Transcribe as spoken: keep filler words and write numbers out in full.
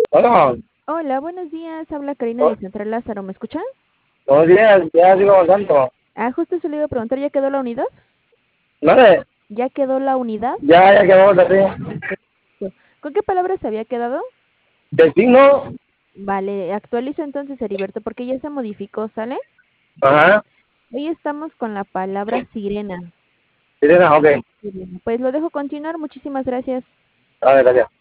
Bueno, Hola, buenos días. Habla Karina de bu- Central Lázaro. ¿Me escuchan? buenos días, ya sigo avanzando. Ah, justo se le iba a preguntar, ¿ya quedó la unidad? Vale, ¿Ya quedó la unidad? ya, ya quedamos así. Perfecto. ¿Con qué palabras se había quedado? Destino, Vale, actualizo entonces, Heriberto, porque ya se modificó, ¿sale? ajá, Hoy estamos con la palabra sirena. Sirena, ok. Sirena. Pues lo dejo continuar. Muchísimas gracias. A ver, gracias.